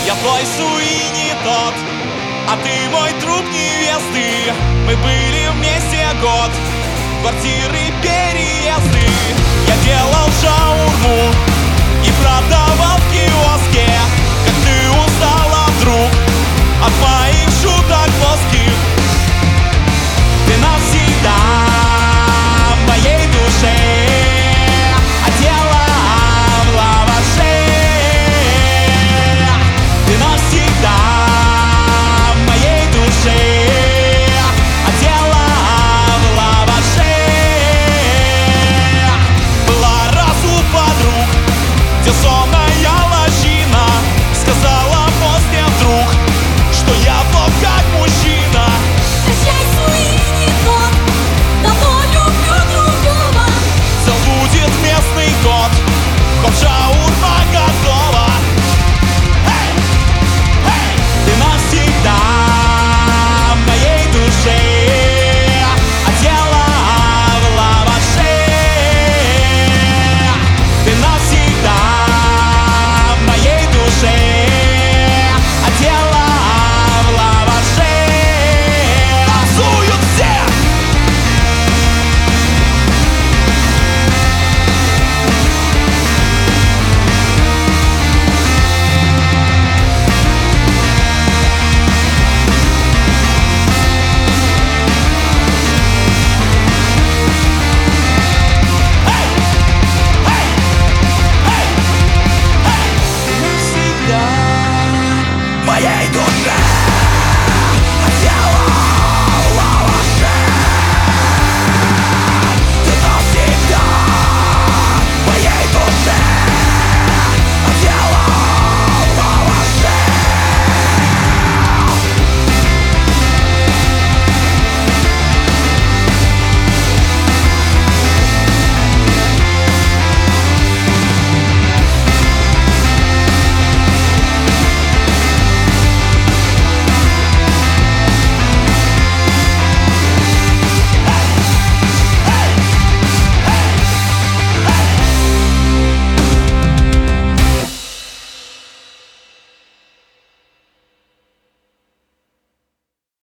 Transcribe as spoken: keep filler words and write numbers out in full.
Я твой Суини тот, а ты мой друг невесты. Мы были вместе год, квартиры, переезды. Я делал шаурму и продавал в киоске. Как ты устала вдруг от моих шуток плоских. Ты навсегда в моей душе одела в лаваше. Ты навсегда в моей душе одела в лаваше. Была раз у подруг, где сонная лощина. Сказала после вдруг, что я плох как мужчина. Прощай, Суини тот, давно люблю другого. Забудет местный кот, хоп, шаурма готова. Эй, эй! Ты навсегда в моей душе одела в лаваше. Ты навсегда в моей душе одела в лаваше. Танцуют все! Навсегда в моей душе.